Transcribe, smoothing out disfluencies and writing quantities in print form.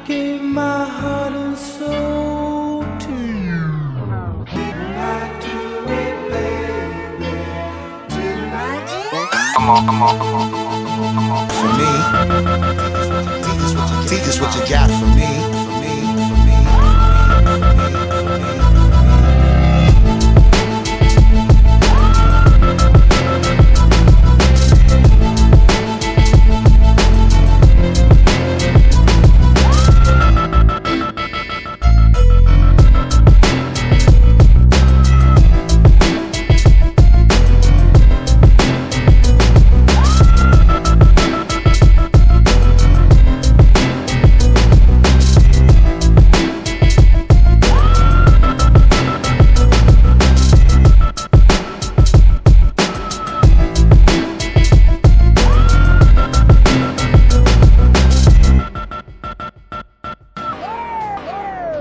gave my heart and soul to you. Didn't I do it, baby? Didn't I do it? Come on, come on, come on, come on, come on, come on. For me, teach us what you got for me.